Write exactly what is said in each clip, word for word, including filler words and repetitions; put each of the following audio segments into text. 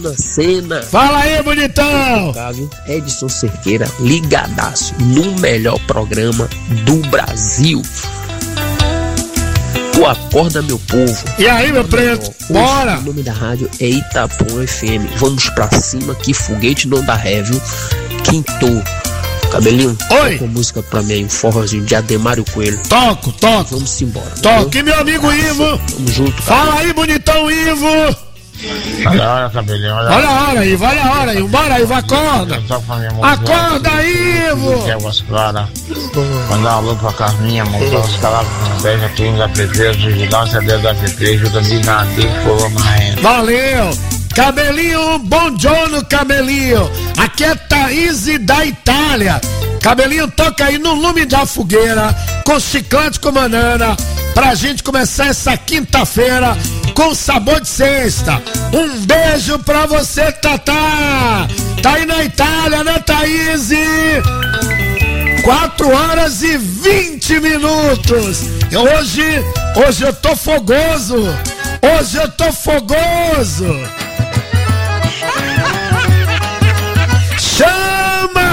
na cena. Fala aí, bonitão. Edson Cerqueira, ligadaço no melhor programa do Brasil. O Acorda, meu povo. E aí, meu preto? Bora! O nome da rádio é Itapuã F M. Vamos pra cima, que foguete não dá ré, viu? Quinto. Cabelinho, oi, toca música pra mim, um forrozinho de Ademário Coelho. Toco, toco. Vamos embora. Toque, meu amigo Ivo. Tamo junto, cara. Fala aí, bonitão Ivo. Olha a hora, Cabelinho. Olha, olha a hora, Ivo, olha a hora, Ivo. Bora, Ivo, acorda. Acorda, Ivo. Mandar um alô pra Carminha, montar os caras com beijo aqui nos apetreços, vigilância dentro da apetrecho, também na antiga, fogo marrendo. Valeu. Cabelinho, bom giorno, Cabelinho. Aqui é Thaís da Itália. Cabelinho, toca aí no lume da fogueira, com chiclete com banana, pra gente começar essa quinta-feira com sabor de sexta. Um beijo pra você, Tatá. Tá aí na Itália, né, Thaís? quatro horas e vinte minutos. Hoje, hoje eu tô fogoso. Hoje eu tô fogoso. Chama!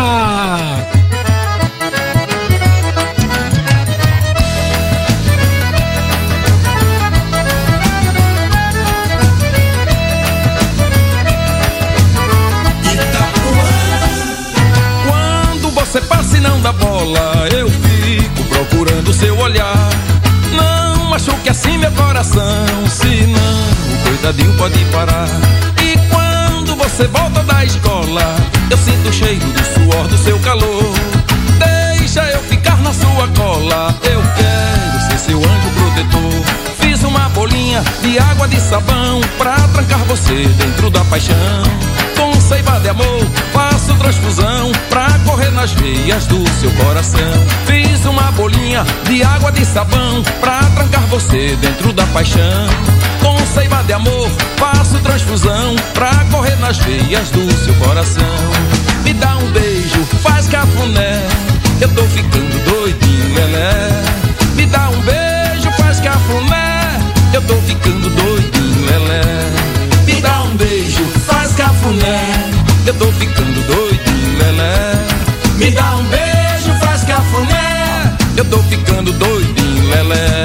Quando você passa e não dá bola, eu fico procurando seu olhar. Não machuque assim meu coração, senão o coitadinho pode parar. E quando você volta da escola, eu sinto o cheiro do suor do seu calor. Deixa eu ficar na sua cola, eu quero ser seu anjo protetor. Fiz uma bolinha de água de sabão pra trancar você dentro da paixão. Com seiva de amor faço transfusão pra correr nas veias do seu coração. Fiz uma bolinha de água de sabão pra trancar você dentro da paixão. Com seiva de amor faço transfusão pra correr nas veias do seu coração. Me dá um beijo, faz cafuné, eu tô ficando doidinho, lelé. Me dá um beijo, faz cafuné, eu tô ficando doidinho, lelé. Me dá um beijo, faz cafuné, eu tô ficando doidinho, lelé. Me dá um beijo, faz cafuné, eu tô ficando doidinho, lelé.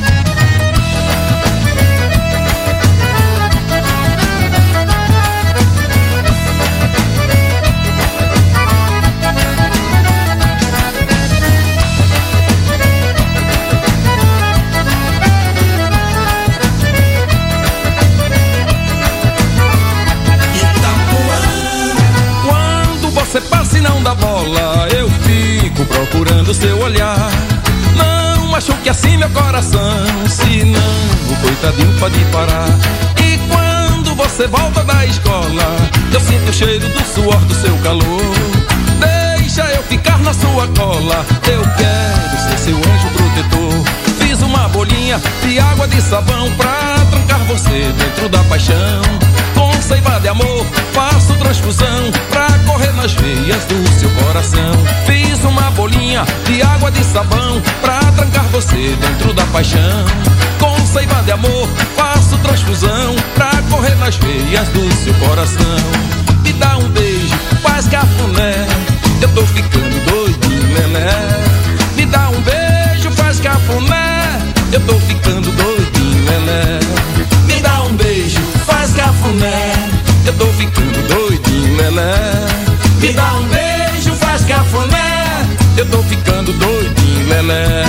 Você passa e não dá bola, eu fico procurando seu olhar. Não machuque assim meu coração, senão o coitadinho pode parar. E quando você volta da escola, eu sinto o cheiro do suor do seu calor. Deixa eu ficar na sua cola, eu quero ser seu anjo protetor. Fiz uma bolinha de água de sabão pra trancar você dentro da paixão. Com seiva de amor faço transfusão pra correr nas veias do seu coração. Fiz uma bolinha de água de sabão pra trancar você dentro da paixão. Com seiva de amor faço transfusão pra correr nas veias do seu coração. Me dá um beijo, faz cafuné, eu tô ficando doidinho, lelé. Me dá um beijo, faz cafuné, eu tô ficando doidinho, lelé. Me dá um beijo, faz cafuné, eu tô ficando doidinho, lelé. Me dá um beijo, faz cafuné, eu tô ficando doidinho, lelé.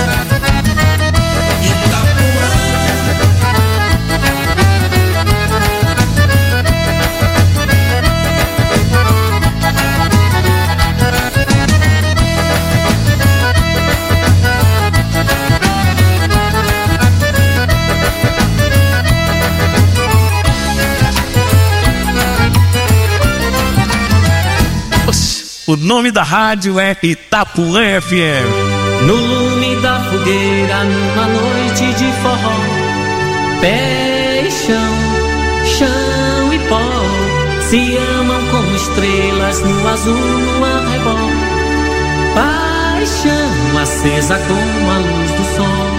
O nome da rádio é Itapuã F M. No lume da fogueira, numa noite de forró, pé e chão, chão e pó, se amam como estrelas no azul, no arrebol. Paixão acesa como a luz do sol.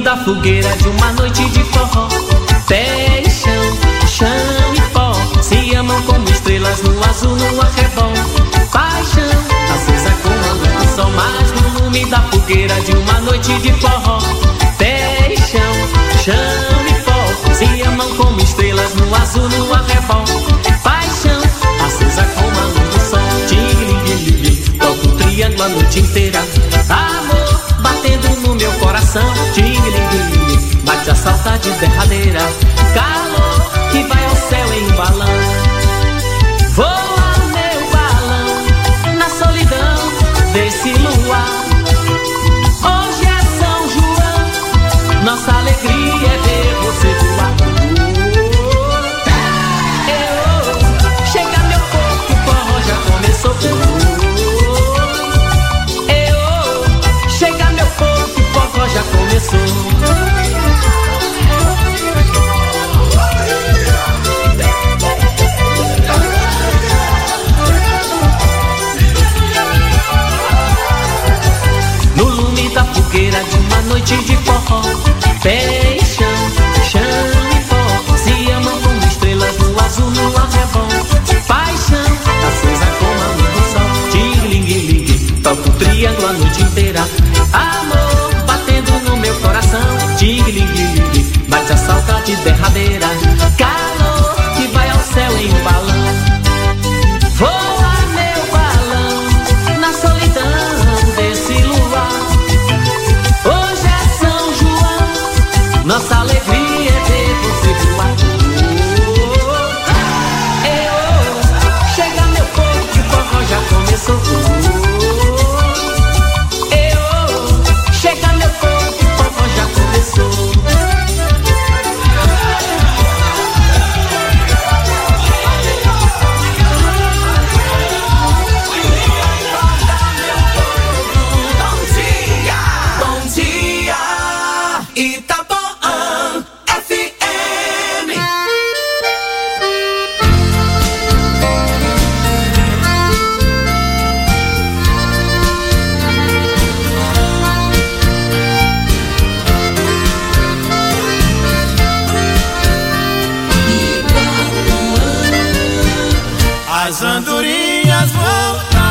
da fogueira de uma noite de forró. Pé e chão, chão e pó, se amam como estrelas no azul, no arrebol. Paixão, acesa como a luz do sol, mas no lume da fogueira de uma noite de forró. Pé e chão, chão e pó, se amam como estrelas no azul, no arrebol. Paixão, acesa como a luz do sol, ting-ling-ling-ling, toco o triângulo a noite inteira. Amor, batendo no meu coração, ting-ling-ling-ling, bate a saudade derradeira. Calor, que vai ao céu em um balão. Voa meu balão, na solidão desse luar. Hoje é São João, nossa alegria é ver você voar. Eu, chega meu corpo, o forró já começou. Eu, chega meu corpo, o forró já começou. De uma noite de forró, pé e chão, chão e pó, se amam como estrelas no azul, no arrebol. Paixão, acesa como a luz do sol, ting-ling-ling, toco o triângulo a noite inteira. Amor, batendo no meu coração, ting-ling-ling, bate a saudade derradeira. Calor, que vai ao céu em um balão. Voa meu balão, na solidão desse luar. Nossa alegria é ver você voar. Eu, chega meu povo, que o forró já começou. Eu, chega meu povo, que o forró já começou. Bom dia, bom dia, Itapuã. As andorinhas voltaram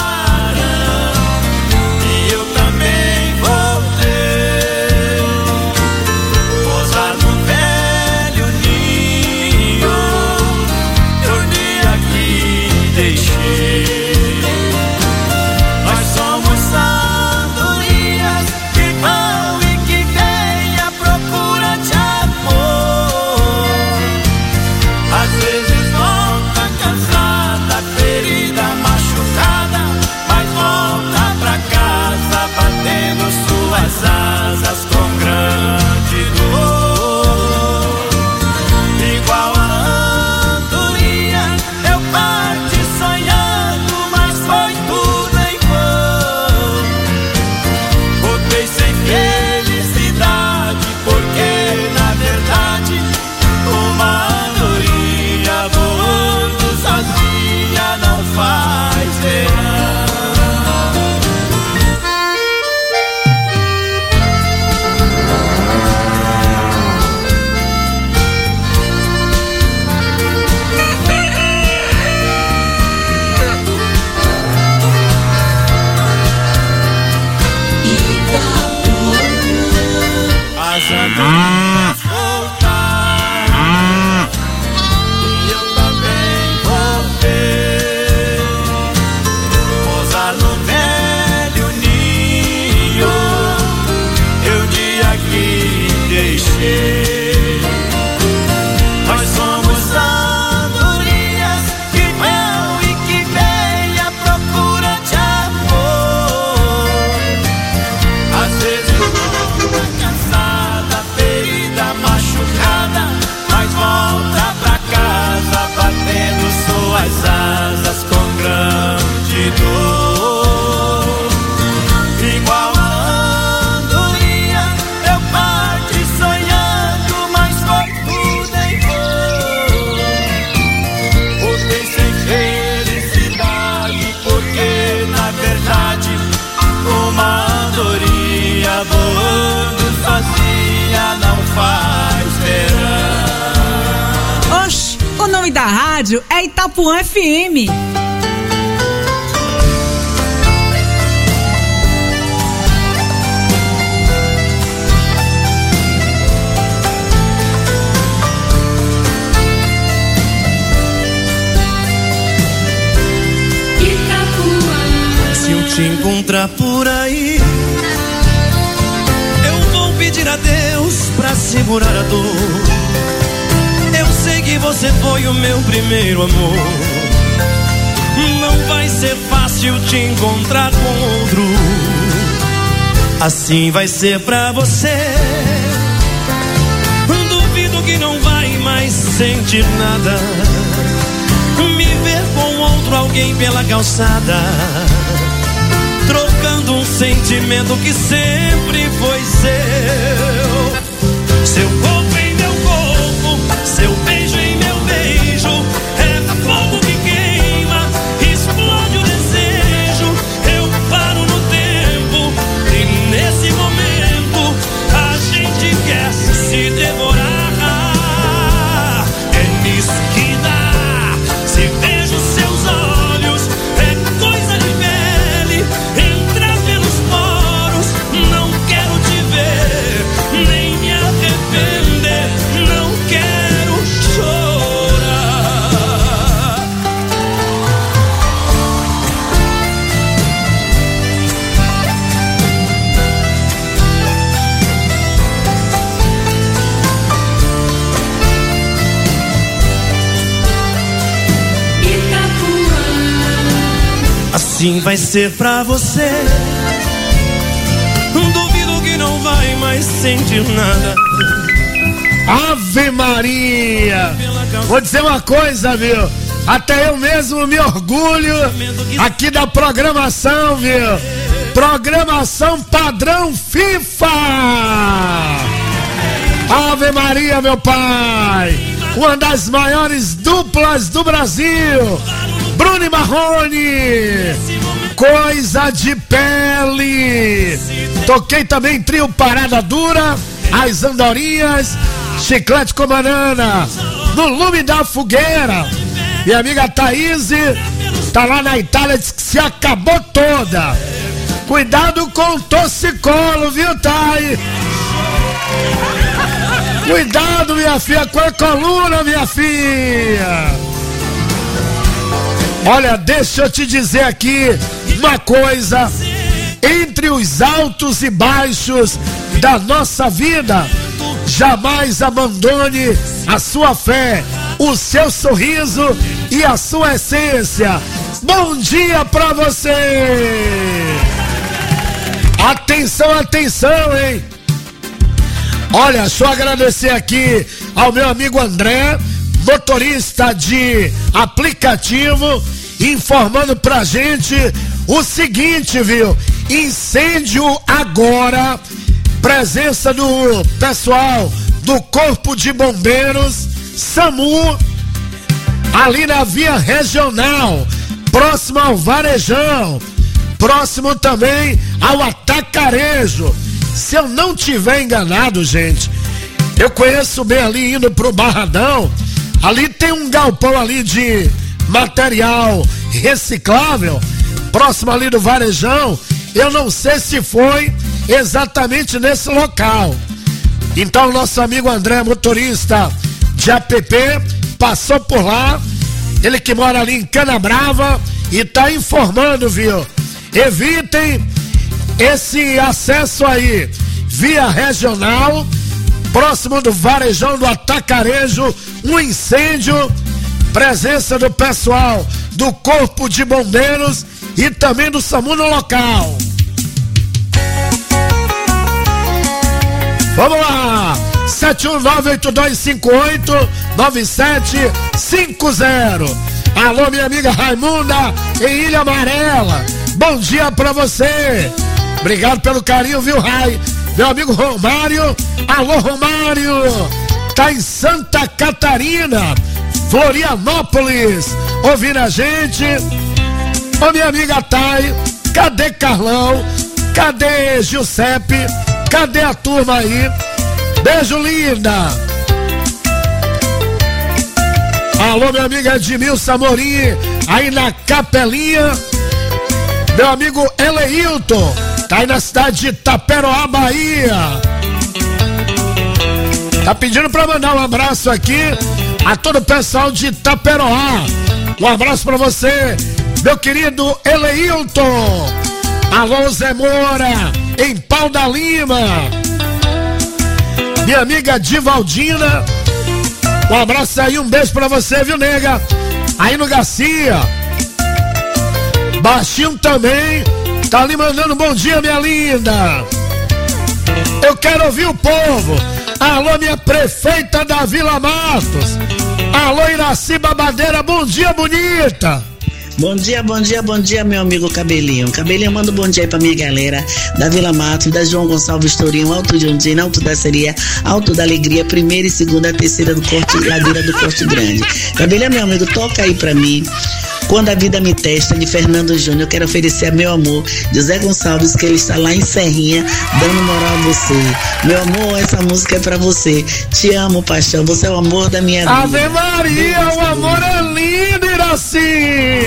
e eu também voltei. Pousar no velho ninho, dormi aqui, deixei. Nós somos andorinhas que vão e que vêm à procura de amor. Às vezes volta cansada, ferida, machucada, mas volta pra casa batendo suas asas com grande dor. Igual a andorinha eu parti sonhando, mas foi tudo em vão. Voltei sem felicidade, porque na verdade uma andorinha voando sozinha não faz verão. As andorinhas voltaram e eu também voltei. Pousar no velho ninho, eu de aqui deixei. Nós somos andorinhas que vão e que vêm à procura de amor. Às vezes volta cansada, ferida, machucada, mas volta pra casa batendo suas asas com grande dor. Igual a andorinha eu parti sonhando, mas foi tudo em vão. Voltei sem felicidade, porque na verdade uma andorinha voando sozinha rádio é Itapuã F M. Se eu te encontrar por aí, eu vou pedir a Deus pra segurar a dor. Eu sei que você foi o meu primeiro amor. Não vai ser fácil te encontrar com outro. Assim vai ser pra você. Duvido que não vai mais sentir nada. Me ver com outro alguém pela calçada, trocando um sentimento que sempre foi seu. Seu corpo em meu corpo, seu beijo em meu beijo, é fogo que queima, explode o desejo. Eu paro no tempo e nesse momento a gente quer se devorar. É nisso que dá, se vejo seus olhos, é coisa de pele, entrar pelos poros. Não quero te ver, nem me arrepender, não quero chorar. Assim vai ser pra você. Duvido que não vai mais sentir nada. Ave Maria! Vou dizer uma coisa, viu? Até eu mesmo me orgulho aqui da programação, viu? Programação padrão FIFA! Ave Maria, meu pai! Uma das maiores duplas do Brasil! Bruno e Marrone! Coisa de pele! Toquei também trio Parada Dura, As Andorinhas, Chiclete com Banana, No Lume da Fogueira. Minha amiga Thaís tá lá na Itália, diz que se acabou toda. Cuidado com o torcicolo, viu, Thaís? Cuidado, minha filha, com a coluna, minha filha. Olha, deixa eu te dizer aqui uma coisa. Entre os altos e baixos da nossa vida, jamais abandone a sua fé, o seu sorriso e a sua essência. Bom dia pra você! Atenção, atenção, hein? Olha, deixa eu agradecer aqui ao meu amigo André, motorista de aplicativo, informando pra gente o seguinte, viu? Incêndio agora, presença do pessoal do Corpo de Bombeiros, SAMU, ali na via regional, próximo ao Varejão, próximo também ao Atacarejo. Se eu não tiver enganado, gente, eu conheço bem ali indo pro Barradão, ali tem um galpão ali de material reciclável, próximo ali do Varejão. Eu não sei se foi exatamente nesse local. Então nosso amigo André, motorista de app, passou por lá, ele que mora ali em Canabrava, e tá informando, viu? Evitem esse acesso aí via regional, próximo do Varejão do Atacarejo, um incêndio, presença do pessoal do Corpo de Bombeiros e também do SAMU no local. Vamos lá, sete um nove oito dois cinco oito nove sete cinco zero. Alô, minha amiga Raimunda em Ilha Amarela, bom dia pra você. Obrigado pelo carinho, viu, Rai? Meu amigo Romário, alô, Romário, tá em Santa Catarina, Florianópolis, ouvindo a gente. Ô, minha amiga Thay, cadê Carlão? Cadê Giuseppe? Cadê a turma aí? Beijo, linda! Alô, meu amigo Edmilson Amorim, aí na Capelinha. Meu amigo Eleilton, tá aí na cidade de Taperoá, Bahia. Tá pedindo pra mandar um abraço aqui a todo o pessoal de Taperoá. Um abraço pra você, meu querido Eleilton. Alô, Zé Moura, em Pau da Lima. Minha amiga Divaldina, um abraço aí, um beijo pra você, viu, nega? Aí no Garcia. Baixinho também, tá ali mandando um bom dia, minha linda. Eu quero ouvir o povo. Alô, minha prefeita da Vila Matos. Alô, Iraci Babadeira, bom dia, bonita. Bom dia, bom dia, bom dia, meu amigo Cabelinho. Cabelinho, manda um bom dia aí pra minha galera da Vila Matos, da João Gonçalves Tourinho, Alto de Ondina, Alto da Seria, Alto da Alegria, primeira e segunda, terceira do Corte, ladeira do Corte Grande. Cabelinho, meu amigo, toca aí pra mim. Quando a Vida Me Testa, de Fernando Júnior. Eu quero oferecer a meu amor, José Gonçalves, que ele está lá em Serrinha, dando moral a você. Meu amor, essa música é pra você. Te amo, paixão, você é o amor da minha vida. Ave Maria, o amor é lindo, Iraci.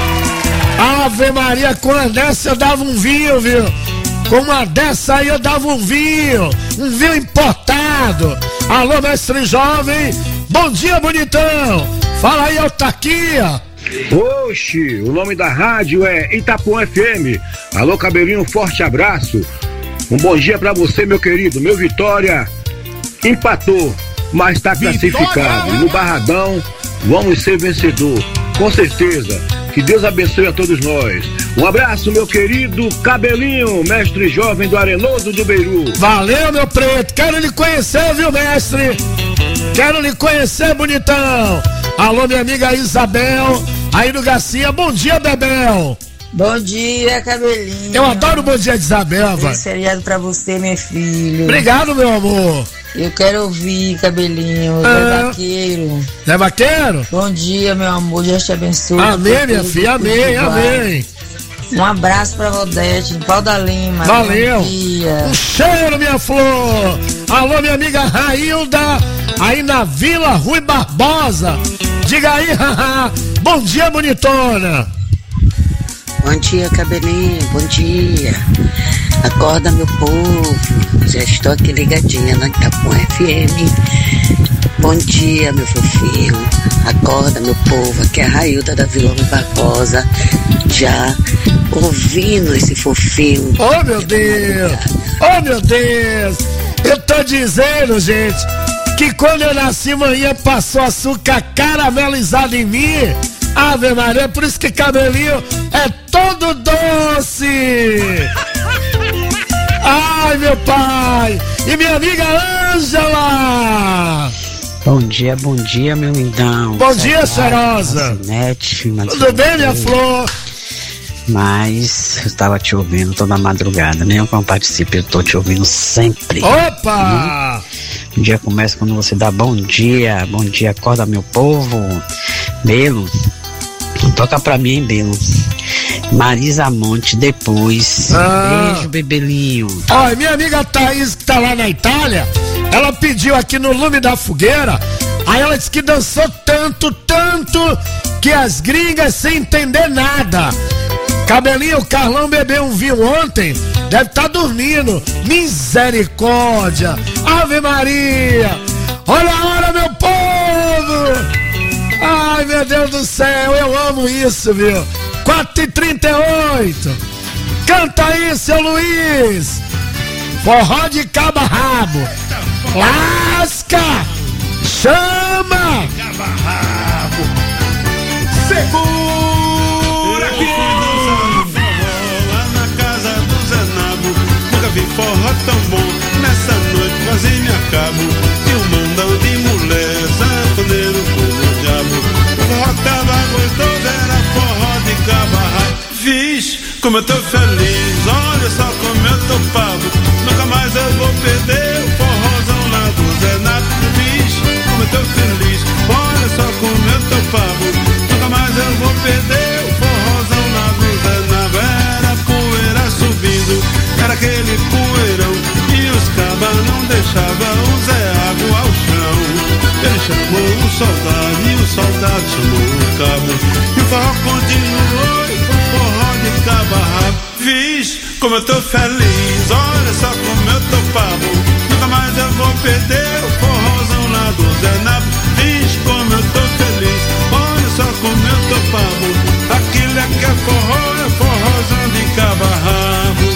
Ave Maria, com uma dessa eu dava um vinho, viu? Com uma dessa aí eu dava um vinho, um vinho importado. Alô, mestre jovem, bom dia, bonitão. Fala aí, autarquia. Oxi, o nome da rádio é Itapuã F M. Alô, Cabelinho, um forte abraço. Um bom dia pra você, meu querido. Meu Vitória empatou, mas tá classificado. E no Barradão vamos ser vencedor, com certeza. Que Deus abençoe a todos nós. Um abraço, meu querido Cabelinho, mestre jovem do Arenoso do Beiru. Valeu, meu preto. Quero lhe conhecer, viu, mestre? Quero lhe conhecer, bonitão. Alô, minha amiga Isabel, aí no Garcia. Bom dia, Bebel. Bom dia, Cabelinho. Eu adoro o bom dia de Isabel, vai. Feliz feriado pra você, meu filho. Obrigado, meu amor. Eu quero ouvir, Cabelinho. Zé Ah. Vaqueiro. Zé Vaqueiro? Bom dia, meu amor. Deus te abençoe. Amém, minha filha. Amém, amém. Um abraço pra Valdete, em Pau da Lima. Valeu. Bom dia. Um cheiro, minha flor. Alô, minha amiga Railda, aí na Vila Rui Barbosa. Diga aí, haha. Bom dia, bonitona. Bom dia, Cabelinho, bom dia. Acorda, meu povo. Já estou aqui ligadinha na Itapuã F M. Bom dia, meu fofinho. Acorda, meu povo. Aqui é a Railda da Vila Rui Barbosa. Já ouvindo esse fofinho. Oh, meu Deus. Oh, meu Deus. Eu tô dizendo, gente, que quando eu nasci, manhã passou açúcar caramelizado em mim. Ave Maria, é por isso que Cabelinho é todo doce. Ai, meu pai. E minha amiga Ângela. Bom dia, bom dia, meu lindão. Bom dia, cheirosa. Tudo bem, minha flor? Mas eu estava te ouvindo toda madrugada, nem eu não participo, eu tô te ouvindo sempre. Opa! Hum? O dia começa quando você dá bom dia, bom dia, acorda meu povo. Belo, toca pra mim, hein, Belo. Marisa Monte depois. Ah. Beijo, bebelinho. Olha, minha amiga Thaís, que tá lá na Itália, ela pediu aqui no Lume da Fogueira. Aí ela disse que dançou tanto, tanto, que as gringas sem entender nada. Cabelinho, o Carlão bebeu um vinho ontem, deve estar tá dormindo. Misericórdia, Ave Maria. Olha a hora, meu povo. Ai, meu Deus do céu, eu amo isso, viu? quatro e trinta e oito. Canta aí, seu Luiz. Forró de cabo a rabo. Lasca. Chama. Cabo a rabo. Segura aqui. Lá na casa do Zenabo. Nunca vi forró tão bom. Nessa noite quase me acabo. E um mandão de mulher, sanfoneiro como o diabo. O forró tava gostoso, era forró de cabo a rabo. Vixe, como eu tô feliz, olha só como eu tô pago. Nunca mais eu vou perder o forrozão lá do Zenabo. Vixe, como eu tô feliz, olha só como eu tô pago. Nunca mais eu vou perder o forrozão lá do Zenabo. Era poeira subindo, era aquele poeirão, e os cabas não deixavam o Zé Água ao chão. Ele chamou o soldado e o soldado chamou o cabo. E o forró continuou e foi forró de cabo a rabo. Vixe, como eu tô feliz, olha só como eu tô pavo. Nunca mais eu vou perder o forrozão lá do Zé Nabo. Vixe, como eu tô feliz, olha só como eu tô pavo. Aquilo é que é forró, é forrozão de cabo a rabo.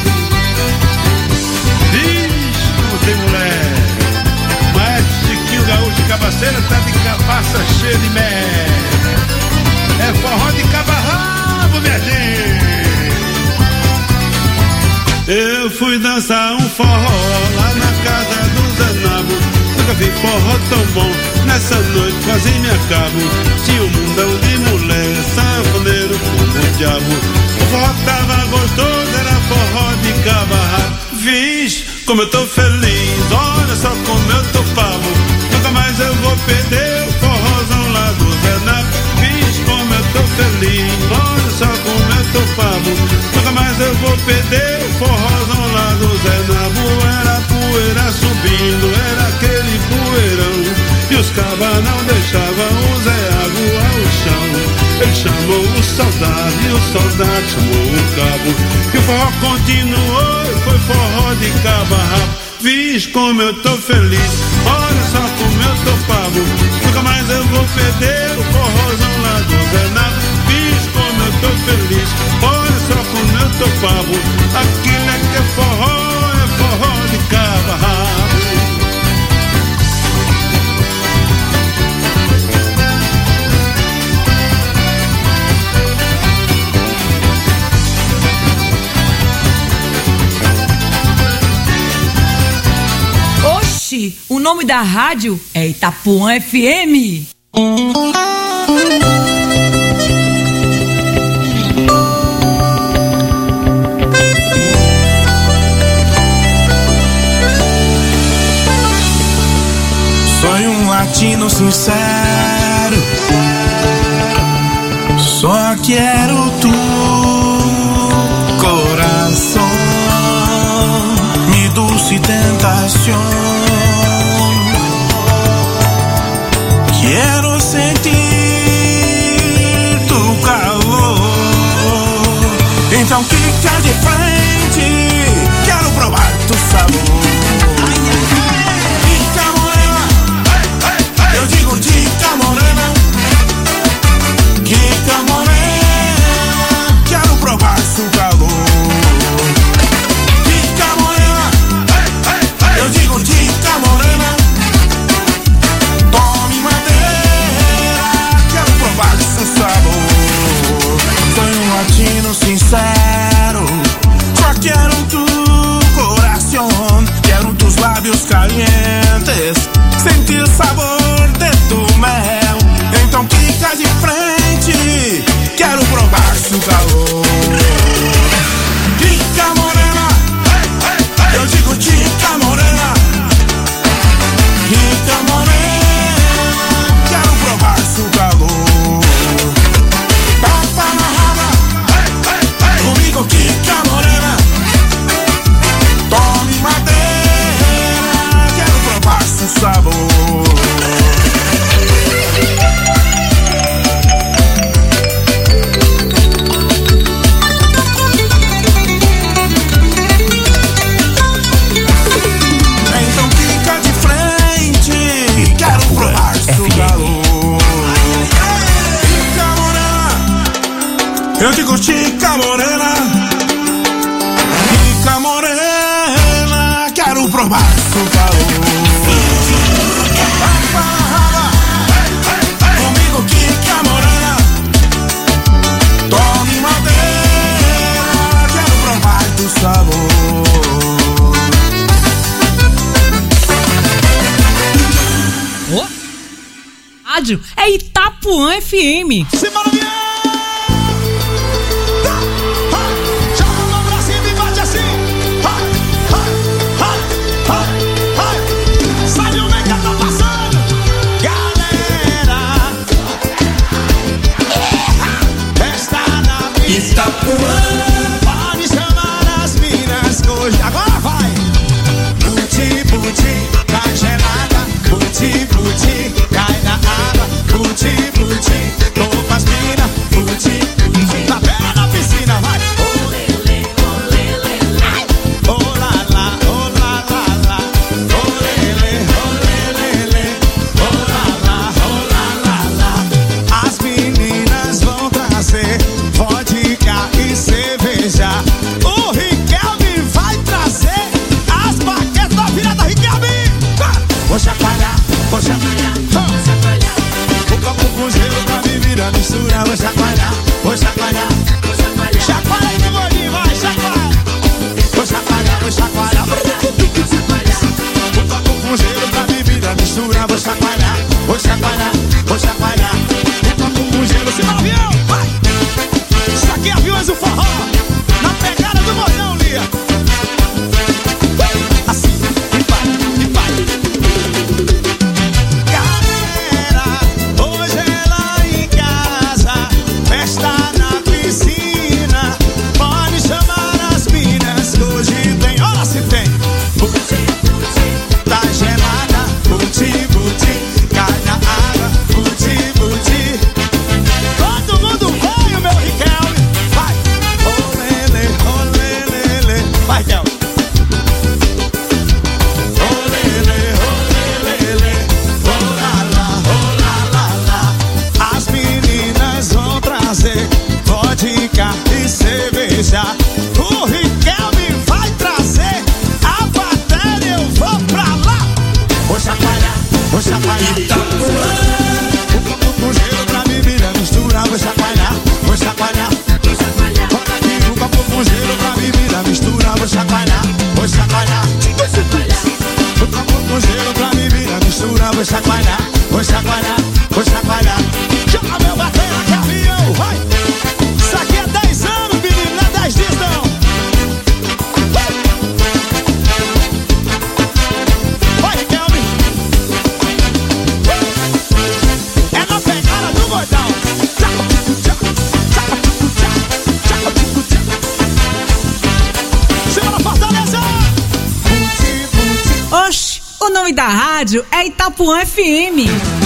Vixe, como tem mulher. Maestro Chiquinho Gaúcho de Cabaceira tá de cabaça cheia de mel. É forró de cabo a rabo, minha gente. Eu fui dançar um forró lá na casa do Zé Nabo. Nunca vi forró tão bom, nessa noite quase me acabo. Tinha um mundão de mulher, sanfoneiro como o diabo. O forró tava gostoso, era forró de cabo a rabo. Vixe, como eu tô feliz, olha só como eu tô pavo. Nunca mais eu vou perder o forrozão lá do Zé Nabo. Vixe, como eu tô feliz, olha só como eu tô pavo. Nunca mais eu vou perder o forrozão lá do Zé Nabo. Era poeira subindo, era aquele poeirão. E os cabas não deixavam o Zé água ao chão. Ele chamou o soldado e o soldado chamou o cabo. E o forró continuou e foi forró de cabo a rabo. Vixe, como eu tô feliz, olha só como eu tô pavo. Nunca mais eu vou perder o forrozão lá do Zé Nabo. Vixe, como eu tô feliz, olha só como eu tô pavo. Aquilo é que é forró, é forró de cabo a rabo. O nome da rádio é Itapuã F M. Soy um latino sincero, só quero tu coração, mi dulce tentación. Quero sentir tu calor. Então fica de frente, quero provar tu sabor. Chica morena, eu digo chica morena. Chica morena, quero provar tu calor. Chica morena, eu digo chica morena. Sabor. Soy un latino sincero, só quero tu corazón, quero tus lábios calientes, sentir sabor de tu mel. Então fica de frente, quero provar su calor. Chica morena, eu digo chica morena. Chica morena, quero provar su calor. Chica morena, tome madeira, quero provar seu sabor. Então fica de frente, quero provar seu calor. Chica morena, eu digo chica morena. Quero provar seu calor. Comigo, Chica morena, tome madeira, quero provar do sabor. Oh. Rádio é Itapuã F M. Simbora, pode chamar as minas hoje. Agora vai! Puti, puti, cai gelada. Puti, puti, cai na água. Puti, puti. vodka e cerveja. O Riquelme vai trazer a bateria, eu vou pra lá. Vou chacoalhar, vou chacoalhar. O copo com gelo pra bebida misturar. Vou chacoalhar, vou chacoalhar. Bota aqui o copo com gelo pra bebida misturar. Vou chacoalhar, vou chacoalhar. O copo com gelo pra bebida misturar. Vou chacoalhar, vou chacoalhar, vou chacoalhar. Chama meu bateria que é avião, vai. Isso aqui é dez anos, menino, não é dez dias não. Vai, Riquelme. É na pegada do gordão. Chama na Fortaleza. Oxi, o nome da rádio é Itapuã F M.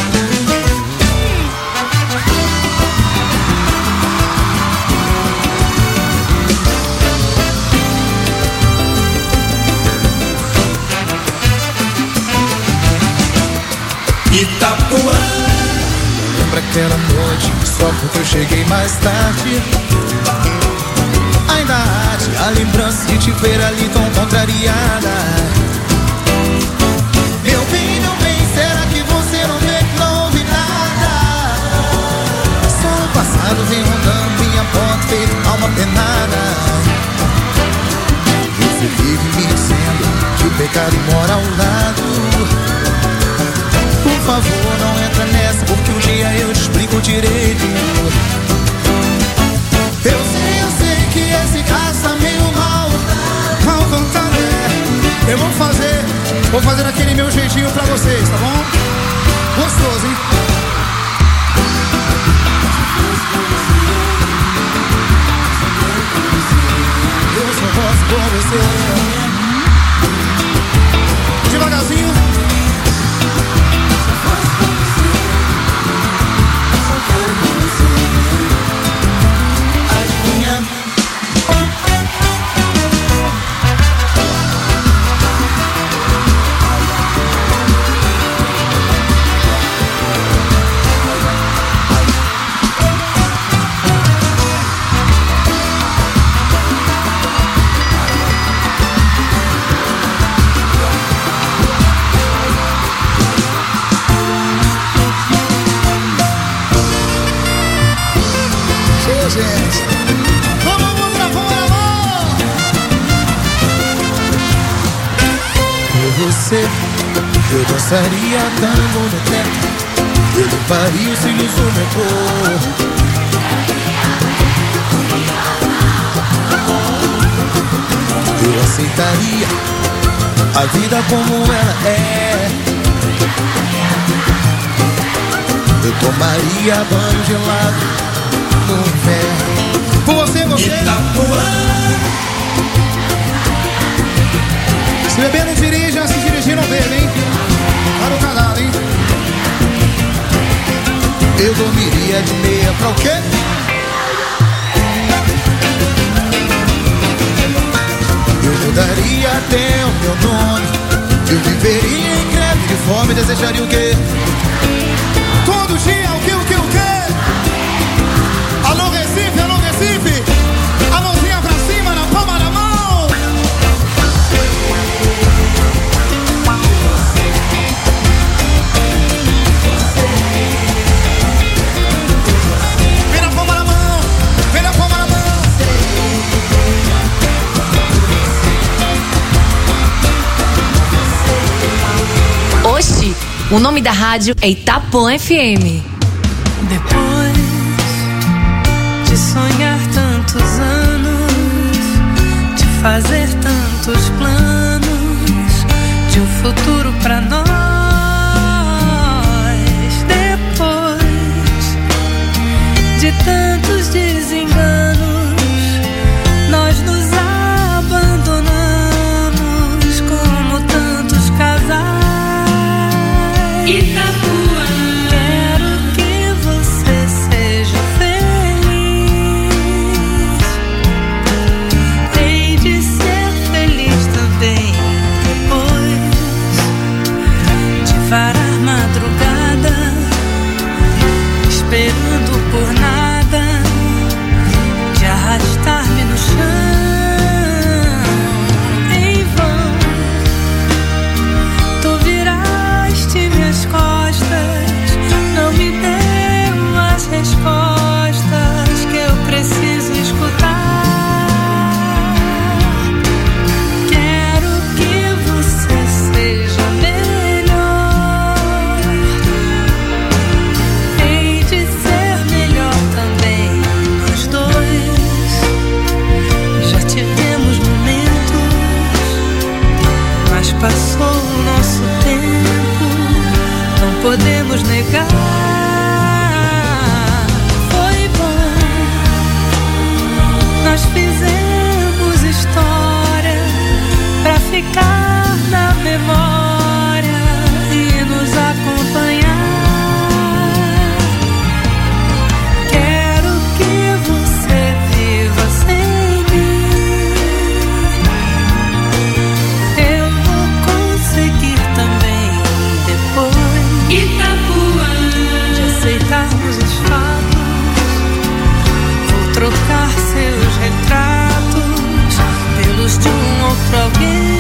Itapuã. Lembra aquela noite só porque eu cheguei mais tarde? Ainda arde a lembrança de te ver ali tão contrariada. Meu bem, meu bem, será que você não vê que não ouve nada? Só o passado vem rondando minha porta feito alma penada. Você vive me dizendo que o pecado mora ao lado. Por favor, não entra nessa, porque um dia eu te explico direito. Eu sei, eu sei que esse caso tá meio mal, mal contado, é. Eu vou fazer, vou fazer daquele meu jeitinho pra vocês, tá bom? Gostoso, hein? Eu só gosto com você. Devagarzinho. Eu dançaria tango no teto, eu levaria os cílios no metrô. Eu aceitaria a vida como ela é. Eu tomaria banho gelado no inverno. Por você, você se beber não dirija, se dirigir não bebe, hein? Tá no canal, hein? Eu dormiria de meia pra o quê? Eu mudaria até o meu nome. Eu viveria em greve de fome. Desejaria o quê? Todo dia o que, o que, o quê? Alô Recife, alô Recife. A mãozinha pra cima, na palma da mão. Oxi, o nome da rádio é Itapuã F M. Depois de sonhar tantos anos, de fazer tantos planos, de um futuro pra nós, depois de tantos desenganos, nós nos abandonamos como tantos casais. Itapuã, quero que você seja feliz. Hei de ser feliz também depois de varar madrugada, esperando por nada. ficar na memória e nos acompanhar. Quero que você viva sem mim. Eu vou conseguir também depois Itapuã de aceitarmos os fatos. Vou trocar seus retratos pelos de um outro alguém.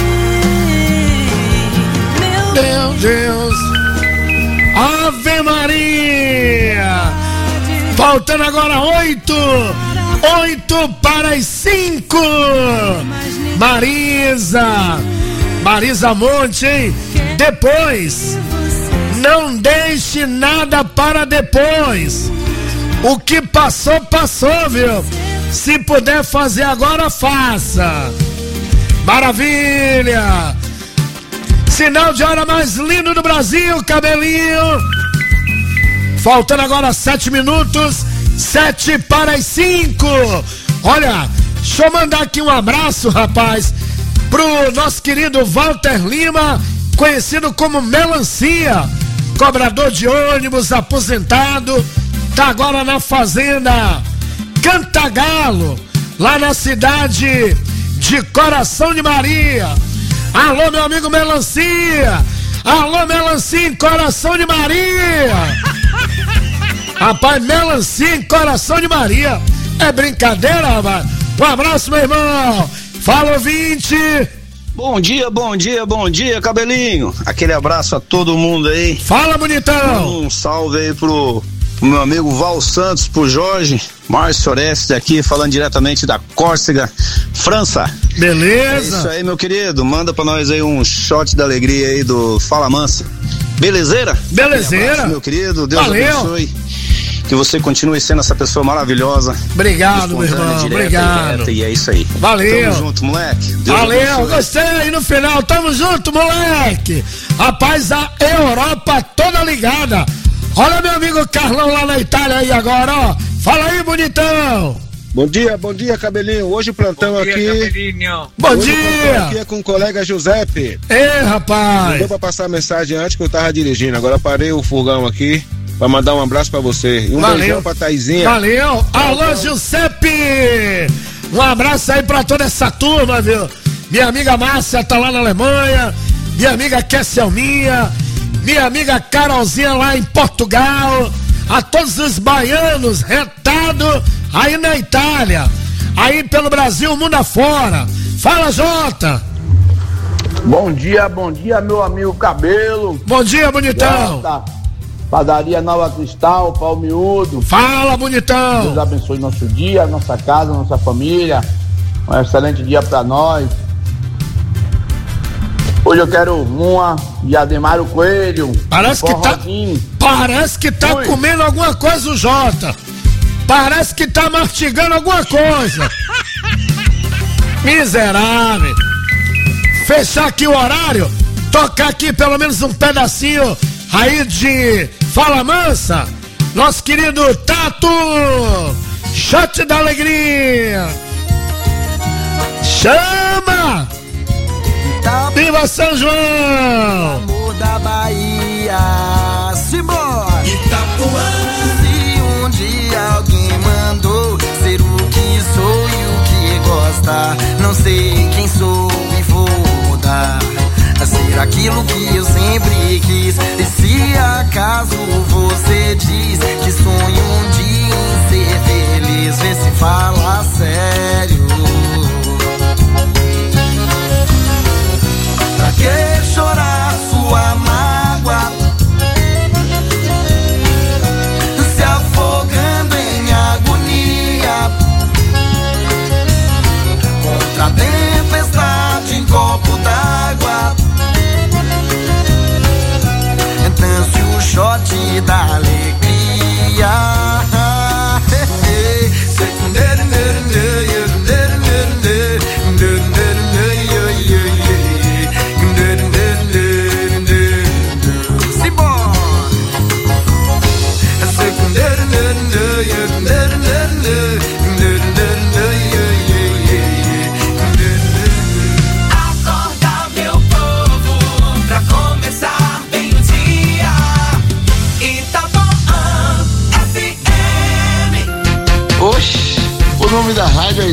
Meu Deus, Ave Maria. Faltando agora oito, oito para as cinco. Marisa, Marisa Monte, hein? Depois, não deixe nada para depois. O que passou, passou, viu? Se puder fazer agora, faça. Maravilha! Sinal de hora mais lindo do Brasil, cabelinho. Faltando agora sete minutos, sete para as cinco. Olha, deixa eu mandar aqui um abraço, rapaz, pro nosso querido Walter Lima, conhecido como Melancia, cobrador de ônibus, aposentado, tá agora na fazenda Cantagalo, lá na cidade de Coração de Maria. Alô, meu amigo Melancia. Alô, Melancia em Coração de Maria. Rapaz, Melancia em Coração de Maria. É brincadeira, rapaz? Um abraço, meu irmão. Fala, ouvinte. Bom dia, bom dia, bom dia, cabelinho. Aquele abraço a todo mundo aí. Fala, bonitão. Um salve aí pro o meu amigo Val Santos, pro Jorge, Márcio Oreste aqui, falando diretamente da Córcega, França. Beleza. É isso aí, meu querido, manda pra nós aí um shot da alegria aí do Fala Mansa. Belezeira? Belezeira. Abraço, meu querido, Deus Valeu. abençoe. Que você continue sendo essa pessoa maravilhosa. Obrigado, meu irmão, obrigado. E, e é isso aí. Valeu. Tamo junto, moleque. Deus Valeu, abençoe. gostei aí no final. Tamo junto, moleque. Rapaz, a Europa toda ligada. Olha meu amigo Carlão lá na Itália aí agora, ó. Fala aí, bonitão. Bom dia, bom dia, cabelinho. Hoje o plantão Bom dia, aqui. cabelinho. Bom Hoje dia. O plantão aqui é com o colega Giuseppe. Ei, rapaz. Não deu pra passar a mensagem antes que eu tava dirigindo. Agora eu parei o fogão aqui pra mandar um abraço pra você. E um Valeu. beijão pra Taizinha. Valeu. Alô, Giuseppe. Um abraço aí pra toda essa turma, viu? Minha amiga Márcia tá lá na Alemanha. Minha amiga Kesselminha. Minha amiga Carolzinha lá em Portugal. A todos os baianos retados aí na Itália. Aí pelo Brasil, mundo afora. Fala, Jota. Bom dia, bom dia, meu amigo Cabelo. Bom dia, bonitão. Jota, Padaria Nova Cristal, Pau Miúdo. Fala, bonitão. Deus abençoe nosso dia, nossa casa, nossa família. Um excelente dia pra nós. Hoje eu quero uma de Ademário Coelho. Parece que tá, parece que tá comendo alguma coisa o Jota. Parece que tá mastigando alguma coisa. Miserável. Fechar aqui o horário, tocar aqui pelo menos um pedacinho aí de Fala Mansa. Nosso querido Tato. Shot da alegria. Chama! Viva São João! Amor da Bahia, simbora! Itapuã. Se um dia alguém mandou ser o que sou e o que gosta, não sei quem sou e vou mudar a ser aquilo que eu sempre quis. E se acaso você diz que sonho um dia em ser feliz, vê se fala sério. Pra que chorar sua mágoa, se afogando em agonia, contra a tempestade em copo d'água? Dance o shot da alegria.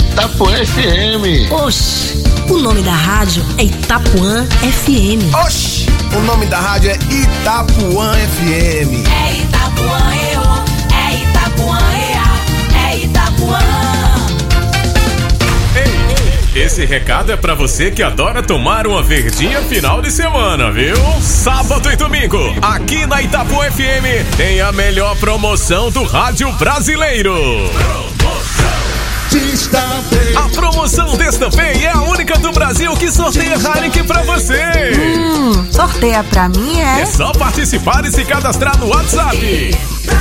Itapuã F M. Oxi, o nome da rádio é Itapuã F M. Oxi, o nome da rádio é Itapuã F M. É Itapuã, eu, é Itapuã, ea, é Itapuã. Esse recado é pra você que adora tomar uma verdinha final de semana, viu? Sábado e domingo, aqui na Itapuã F M, tem a melhor promoção do rádio brasileiro. Destampei. A promoção Destampei é a única do Brasil que sorteia Heineken pra você. Hum, sorteia pra mim é? É só participar e se cadastrar no WhatsApp.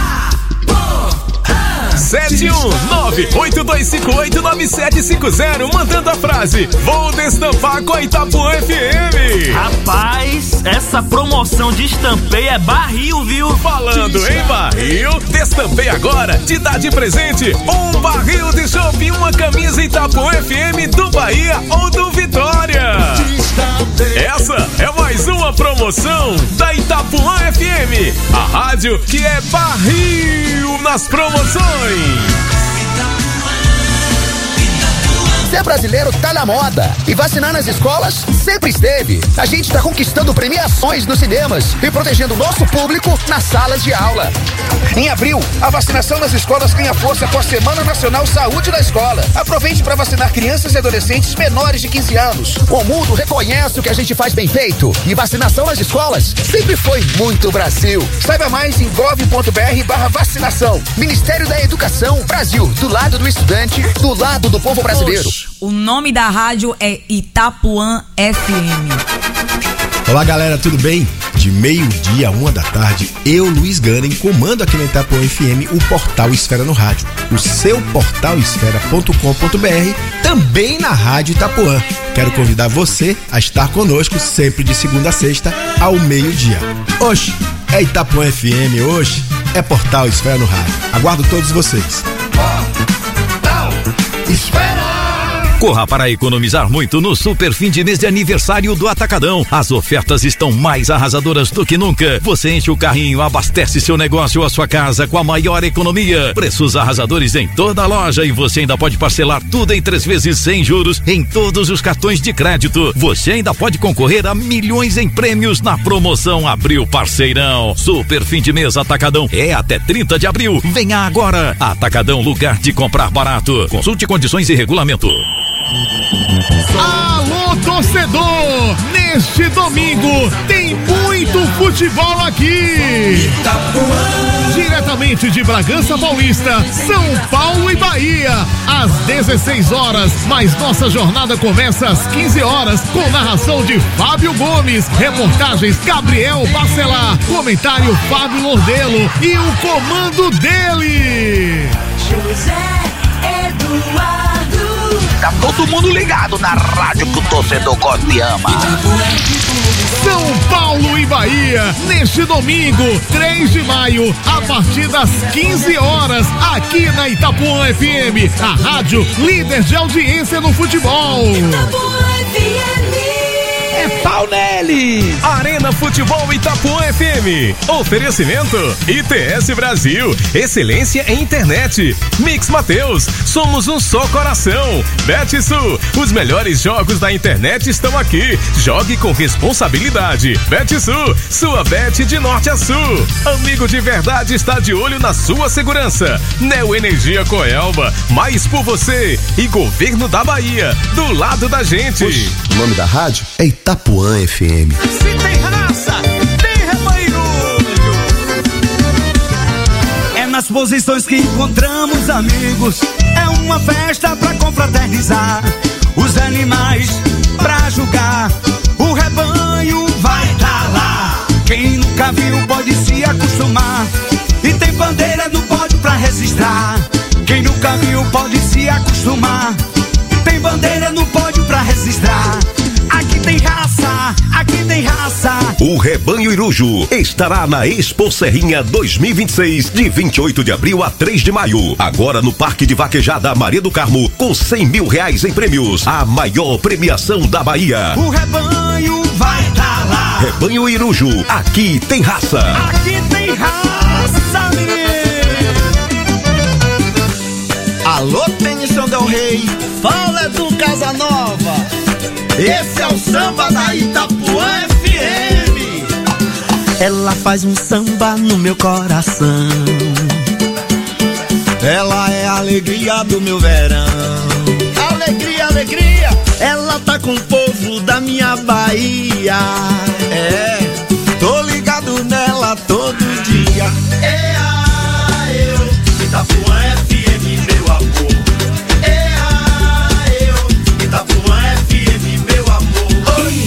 sete um nove oito dois cinco oito nove sete cinco zero, mandando a frase: vou destampar com a Itapuã F M. Rapaz, essa promoção de Destampei é barril, viu? Falando em barril, Destampei agora te dá de presente um barril de chopp e uma camisa Itapuã F M do Bahia ou do Vitória. Essa é mais uma promoção da Itapuã F M, a rádio que é barril nas promoções. Ser brasileiro tá na moda e vacinar nas escolas sempre esteve. A gente tá conquistando premiações nos cinemas e protegendo o nosso público nas salas de aula. Em abril, a vacinação nas escolas ganha força com a Semana Nacional Saúde na Escola. Aproveite para vacinar crianças e adolescentes menores de quinze anos. O mundo reconhece o que a gente faz bem feito e vacinação nas escolas sempre foi muito Brasil. Saiba mais em gov ponto br barra vacinação. Ministério da Educação, Brasil, do lado do estudante, do lado do povo brasileiro. O nome da rádio é Itapuã F M. Olá galera, tudo bem? De meio-dia a uma da tarde, eu, Luiz Ganem, comando aqui na Itapuã F M o portal Esfera no Rádio, o seu portal esfera ponto com ponto br, também na Rádio Itapuã. Quero convidar você a estar conosco sempre de segunda a sexta ao meio-dia. Oxe, é Itapuã F M, oxe, é portal Esfera no Rádio. Aguardo todos vocês. Portal Esfera. Corra para economizar muito no super fim de mês de aniversário do Atacadão. As ofertas estão mais arrasadoras do que nunca. Você enche o carrinho, abastece seu negócio ou a sua casa com a maior economia. Preços arrasadores em toda a loja e você ainda pode parcelar tudo em três vezes sem juros em todos os cartões de crédito. Você ainda pode concorrer a milhões em prêmios na promoção Abril Parceirão. Super fim de mês Atacadão é até trinta de abril. Venha agora. Atacadão, lugar de comprar barato. Consulte condições e regulamento. Alô, torcedor! Neste domingo tem muito futebol aqui! Diretamente de Bragança Paulista, São Paulo e Bahia, às dezesseis horas, mas nossa jornada começa às quinze horas, com narração de Fábio Gomes, reportagens Gabriel Bacelar, comentário Fábio Lordelo e o comando dele! José Eduardo. Tá todo mundo ligado na rádio que o torcedor gosta e ama. São Paulo e Bahia, neste domingo, três de maio, a partir das quinze horas, aqui na Itapuã F M, a rádio líder de audiência no futebol. Itapuã F M. É pau nele! Arena Futebol Itapuã F M. Oferecimento I T S Brasil. Excelência em internet. Mix Mateus. Somos um só coração. Betsul. Os melhores jogos da internet estão aqui. Jogue com responsabilidade. Betsul. Sua bet de norte a sul. Amigo de verdade está de olho na sua segurança. Neo Energia Coelba. Mais por você. E Governo da Bahia. Do lado da gente. Oxe, o nome da rádio é Itapuã F M. Se tem raça, tem rebanho. É nas posições que encontramos amigos. É uma festa pra confraternizar. Os animais pra julgar. O rebanho vai tá lá. Quem nunca viu pode se acostumar. E tem bandeira no pódio pra registrar. Quem nunca viu pode se acostumar. Tem bandeira no pódio pra registrar. Aqui tem raça, aqui tem raça. O Rebanho Iruju estará na Expo Serrinha dois mil e vinte e seis, de vinte e oito de abril a três de maio. Agora no Parque de Vaquejada Maria do Carmo, com cem mil reais em prêmios. A maior premiação da Bahia. O rebanho vai tá lá. Rebanho Iruju, aqui tem raça. Aqui tem raça, menino. Alô, Tênis São Del Rey. fala é do Casanova. Esse é o samba da Itapuã F M. Ela faz um samba no meu coração. Ela é a alegria do meu verão. Alegria, alegria. Ela tá com o povo da minha Bahia. É, tô ligado nela todo dia. É a eu, Itapuã F M, meu amor. É a eu, Itapuã F M, meu amor. Oi.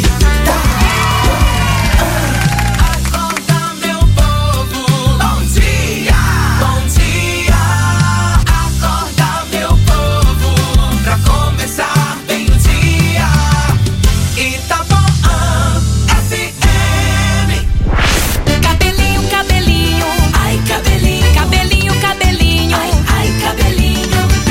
Acorda, meu povo. Bom dia, bom dia. Acorda, meu povo. Pra começar bem o dia. Itapuã F M. Cabelinho, cabelinho. Ai, cabelinho. Cabelinho, cabelinho. Ai, ai, cabelinho.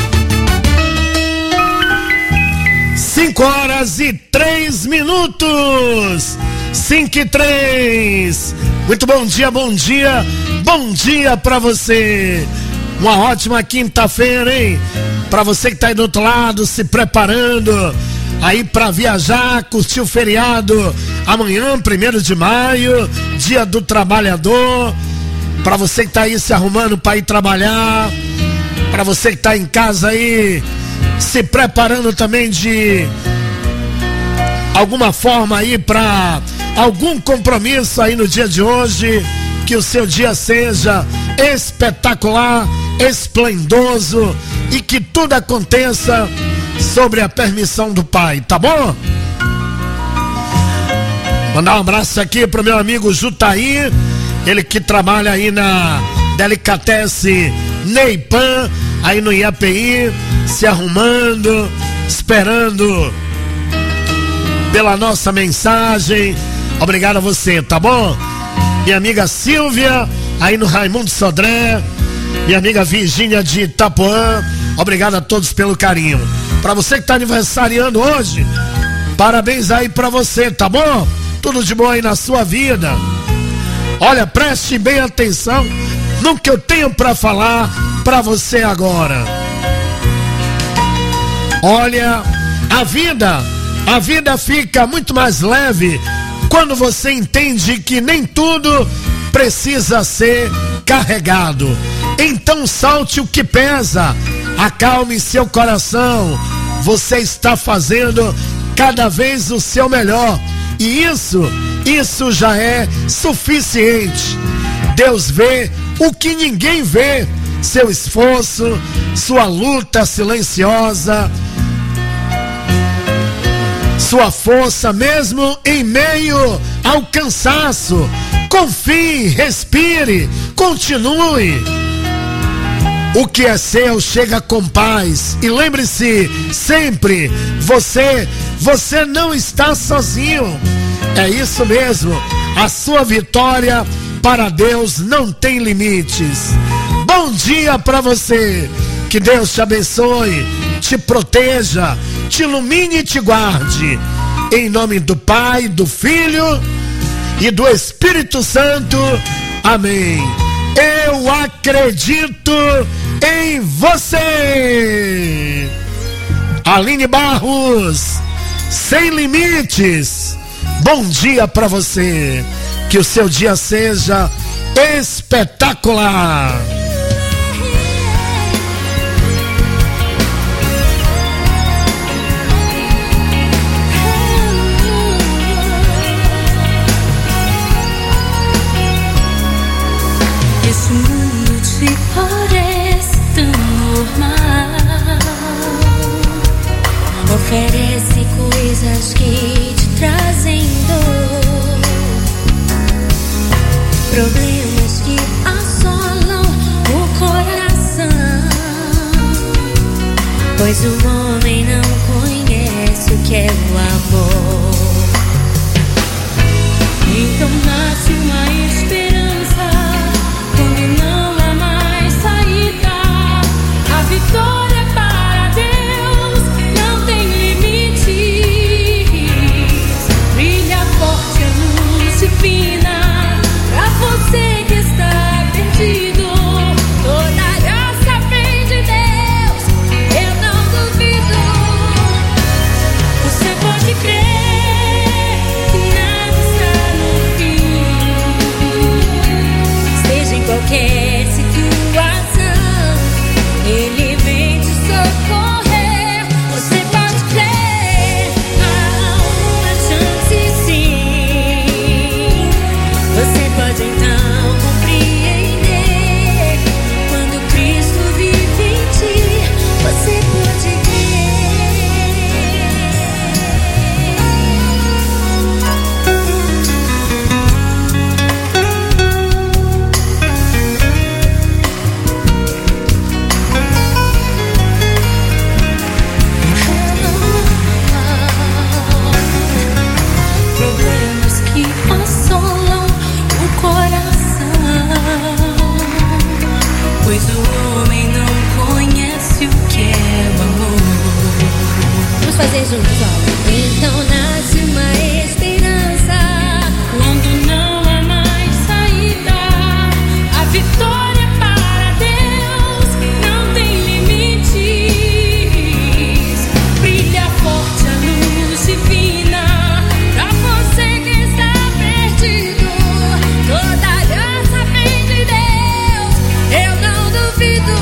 Cinco horas e três minutos. Cinco e três. Muito bom dia, bom dia. Bom dia pra você. Uma ótima quinta-feira, hein? Pra você que tá aí do outro lado, se preparando aí pra viajar, curtir o feriado amanhã, primeiro de maio, dia do trabalhador. Pra você que tá aí se arrumando pra ir trabalhar. Pra você que tá em casa aí, se preparando também de alguma forma aí pra algum compromisso aí no dia de hoje. Que o seu dia seja espetacular, esplendoso e que tudo aconteça sobre a permissão do Pai, tá bom? Mandar um abraço aqui pro meu amigo Jutaí, ele que trabalha aí na Delicatesse Neipan, aí no I A P I, se arrumando, esperando pela nossa mensagem. Obrigado a você, tá bom? Minha amiga Silvia, aí no Raimundo Sodré, minha amiga Virgínia de Itapuã, obrigado a todos pelo carinho. Pra você que tá aniversariando hoje, parabéns aí pra você, tá bom? Tudo de bom aí na sua vida. Olha, preste bem atenção no que eu tenho pra falar pra você agora. Olha, a vida, a vida fica muito mais leve quando você entende que nem tudo precisa ser carregado. Então salte o que pesa, acalme seu coração. Você está fazendo cada vez o seu melhor. E isso, isso já é suficiente. Deus vê o que ninguém vê. Seu esforço, sua luta silenciosa, sua força mesmo em meio ao cansaço. Confie, respire, continue. O que é seu chega com paz. E lembre-se sempre, você, você não está sozinho. É isso mesmo, a sua vitória para Deus não tem limites. Bom dia para você, que Deus te abençoe, te proteja, te ilumine e te guarde. Em nome do Pai, do Filho e do Espírito Santo. Amém. Eu acredito em você. Aline Barros, sem limites. Bom dia para você. Que o seu dia seja espetacular. Esse mundo te parece tão normal, oferece coisas que te trazem dor, problemas que assolam o coração, pois o homem não conhece o que é o amor. Então nasce uma esperança quando não há mais saída. A vitória é para Deus, não tem limites. Brilha forte a luz divina pra você que está perdido. Toda graça vem de Deus, eu não duvido. Vamos fazer juntos, ó. Então nasce uma esperança quando não há mais saída. A vitória para Deus não tem limites. Brilha forte a luz divina pra você que está perdido. Toda graça vem de Deus, eu não duvido.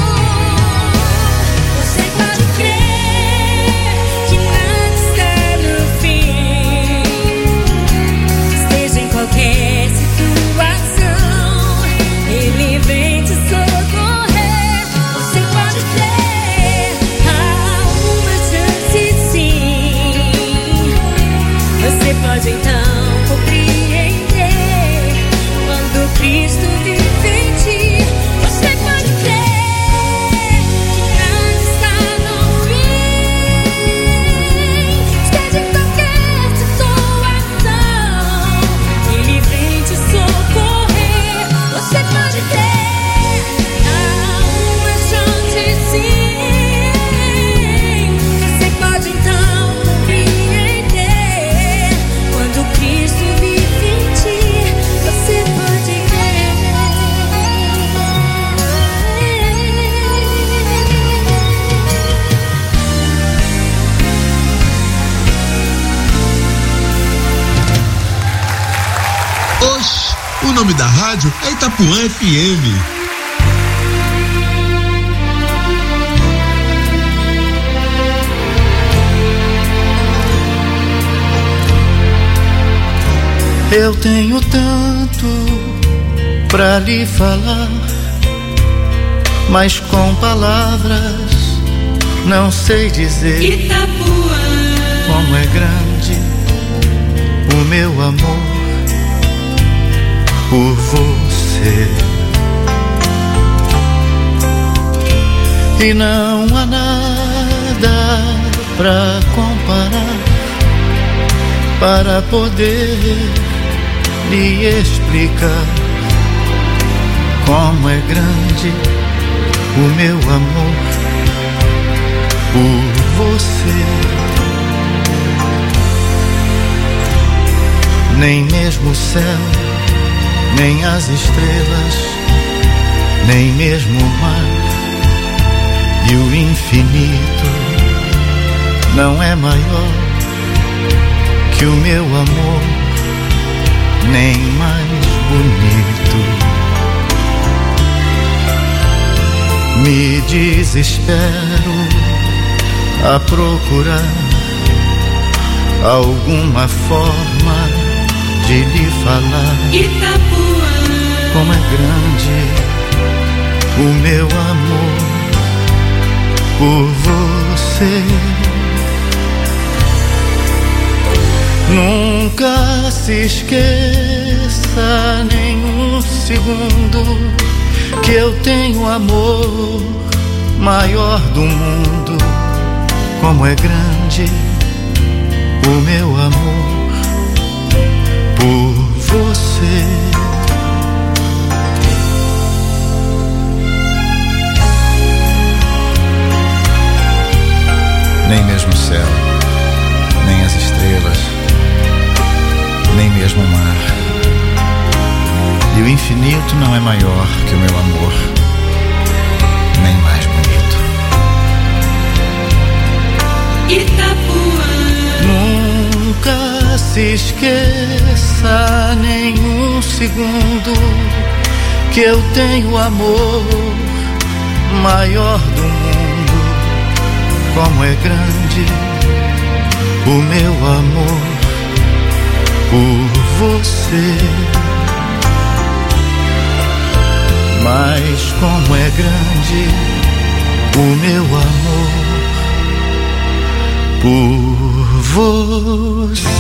Você pode crer que nada está no fim. Esteja em qualquer situação, Ele vem te socorrer. Você pode crer, há uma chance sim. Você pode então compreender quando Cristo vive em ti. Você pode crer que nada está no fim. Esteja em qualquer situação, Ele vem te socorrer. Você pode crer, há uma chance sim. Você pode então compreender quando Cristo vive em ti. Você pode crer. Oxe, o nome da rádio é Itapuã F M. Eu tenho tanto pra lhe falar, mas com palavras não sei dizer Itapuã. como é grande o meu amor por você. E não há nada pra comparar, para poder lhe explicar como é grande o meu amor por você. Nem mesmo o céu, nem as estrelas, nem mesmo o mar e o infinito não é maior que o meu amor, nem mais bonito. Me desespero a procurar alguma forma de lhe falar Itapuã. como é grande o meu amor por você. Nunca se esqueça nem um segundo que eu tenho amor maior do mundo. Como é grande o meu amor por você. Nem mesmo o céu, nem as estrelas, nem mesmo o mar e o infinito não é maior que o meu amor, nem mais bonito. Itapuã. Nunca se esqueça nem um segundo que eu tenho amor maior do mundo. Como é grande o meu amor por você. Mas como é grande o meu amor por você.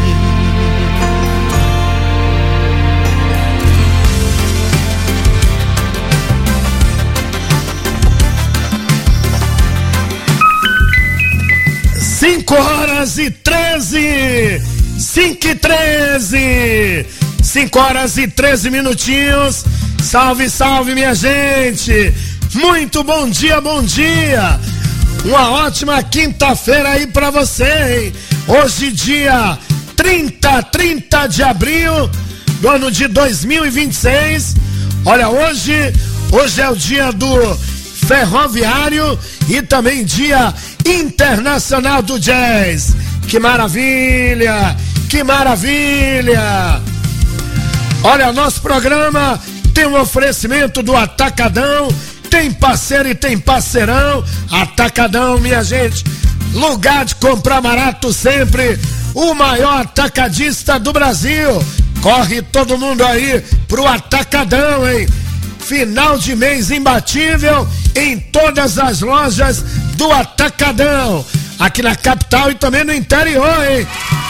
Cinco horas e treze, cinco e treze, cinco horas e treze minutinhos. Salve, salve, minha gente! Muito bom dia, bom dia! Uma ótima quinta-feira aí pra você, hein? Hoje, dia trinta, trinta de abril do ano de dois mil e vinte e seis. Olha, hoje, hoje é o dia do ferroviário e também dia internacional do jazz. Que maravilha! Que maravilha! Olha, nosso programa tem um oferecimento do Atacadão, tem parceiro e tem parceirão. Atacadão, minha gente, lugar de comprar barato sempre, o maior atacadista do Brasil. Corre todo mundo aí pro Atacadão, hein? Final de mês imbatível em todas as lojas do Atacadão, aqui na capital e também no interior, hein?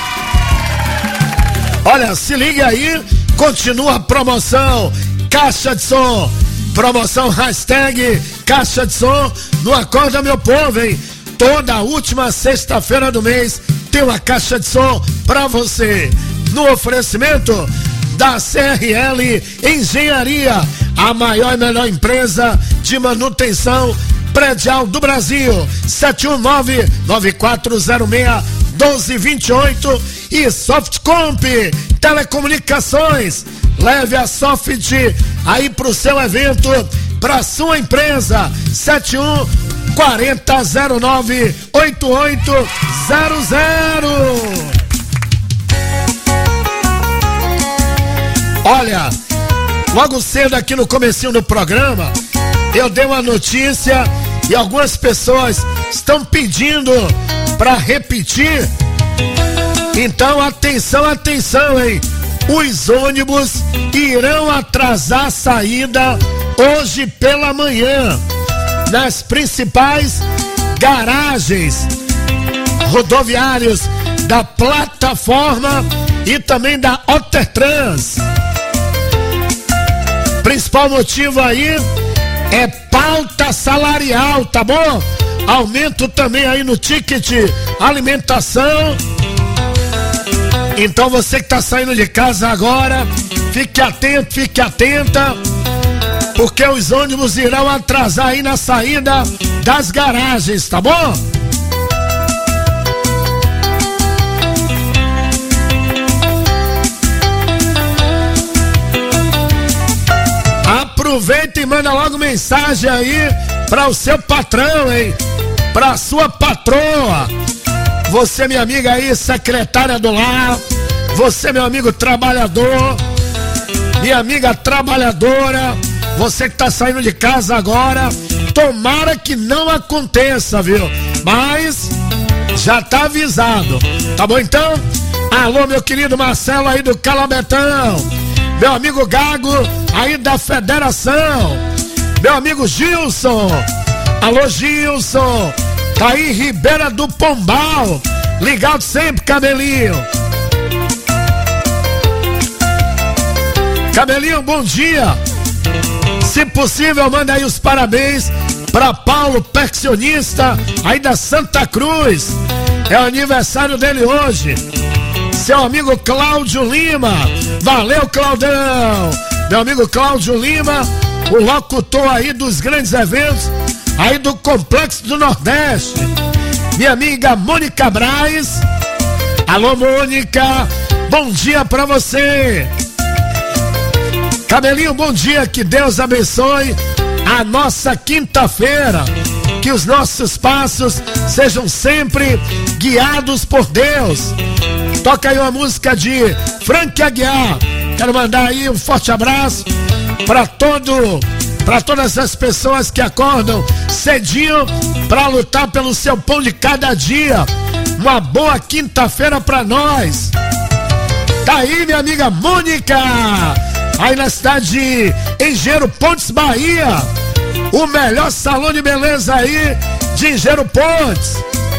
Olha, se liga aí, continua a promoção Caixa de Som, promoção hashtag Caixa de Som no Acorda Meu Povo, hein? Toda última sexta-feira do mês tem uma caixa de som pra você, no oferecimento da C R L Engenharia, a maior e melhor empresa de manutenção predial do Brasil. Sete um nove, nove quatro zero seis, um dois dois oito. E Softcomp Telecomunicações, leve a Soft aí pro seu evento, pra sua empresa. Sete um quarenta zero nove oito oito zero zero. Olha, logo cedo aqui no comecinho do programa, eu dei uma notícia e algumas pessoas estão pedindo para repetir. Então, atenção, atenção, hein? Os ônibus irão atrasar a saída hoje pela manhã nas principais garagens rodoviárias da plataforma e também da Otertrans. Principal motivo aí é pauta salarial, tá bom? Aumento também aí no ticket alimentação. Então você que tá saindo de casa agora, fique atento, fique atenta, porque os ônibus irão atrasar aí na saída das garagens, tá bom? Aproveita e manda logo mensagem aí para o seu patrão, hein? Pra sua patroa. Você, minha amiga aí, secretária do lar. Você, meu amigo trabalhador. Minha amiga trabalhadora. Você que tá saindo de casa agora. Tomara que não aconteça, viu? Mas já tá avisado. Tá bom então? Alô, meu querido Marcelo aí do Calabetão. Meu amigo Gago aí da Federação. Meu amigo Gilson. Alô, Gilson. Tá aí Ribeira do Pombal. Ligado sempre, Cabelinho. Cabelinho, bom dia. Se possível, manda aí os parabéns pra Paulo, percussionista aí da Santa Cruz. É o aniversário dele hoje. Seu amigo Cláudio Lima. Valeu, Claudão. Meu amigo Cláudio Lima, o locutor aí dos grandes eventos aí do Complexo do Nordeste. Minha amiga Mônica Braz. Alô, Mônica, bom dia pra você. Cabelinho, bom dia, que Deus abençoe a nossa quinta-feira, que os nossos passos sejam sempre guiados por Deus. Toca aí uma música de Frank Aguiar. Quero mandar aí um forte abraço para todo, para todas as pessoas que acordam cedinho para lutar pelo seu pão de cada dia. Uma boa quinta-feira para nós. Tá aí, minha amiga Mônica, aí na cidade de Engenheiro Pontes, Bahia. O melhor salão de beleza aí de Engenheiro Pontes.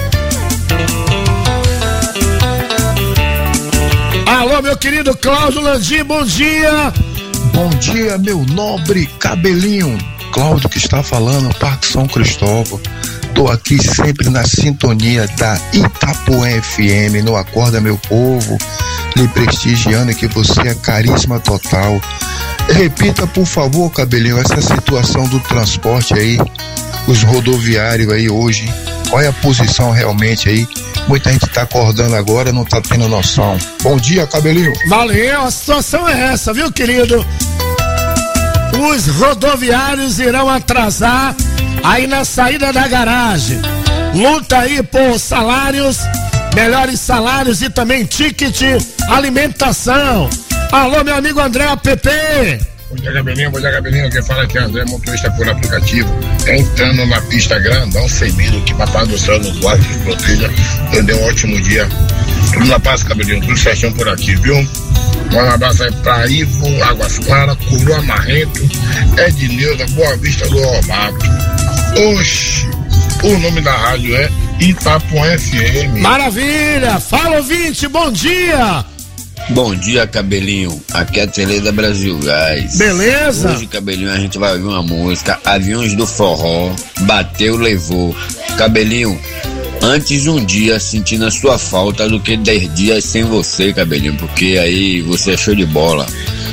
Alô, meu querido Cláudio Landim, bom dia. Bom dia, meu nobre Cabelinho. Cláudio que está falando, Parque São Cristóvão. Tô aqui sempre na sintonia da Itapuã F M, no Acorda Meu Povo, lhe prestigiando, que você é carisma total. Repita, por favor, Cabelinho, essa situação do transporte aí, os rodoviários aí hoje, Olha a posição realmente aí. Muita gente tá acordando agora, não tá tendo noção. Bom dia, Cabelinho. Valeu, a situação é essa, viu, querido? Os rodoviários irão atrasar aí na saída da garagem. Luta aí por salários, melhores salários e também ticket, alimentação. Alô, meu amigo André App. Bom dia, Cabelinho, bom dia, Cabelinho. Quem fala aqui é André, motorista por aplicativo. Entrando na pista grandão, sem medo, que papai do céu nos guarde, nos proteja. Dê um ótimo dia. Tudo na paz, Cabelinho, tudo certinho por aqui, viu? Um abraço aí pra Ivo, Águas Claras, Coroa Marrento, Ednilda, Boa Vista do Romato. Oxi, o nome da rádio é Itapuã F M. Maravilha! Fala, ouvinte, bom dia! Bom dia, Cabelinho. Aqui é a Tele da Brasil Gás. Beleza? Hoje, Cabelinho, a gente vai ouvir uma música, Aviões do Forró, Bateu, Levou. Cabelinho, antes um dia sentindo a sua falta do que dez dias sem você, Cabelinho, porque aí você é show de bola.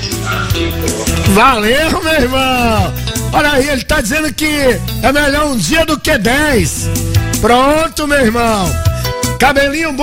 Valeu, meu irmão! Olha aí, ele tá dizendo que é melhor um dia do que dez. Pronto, meu irmão. Cabelinho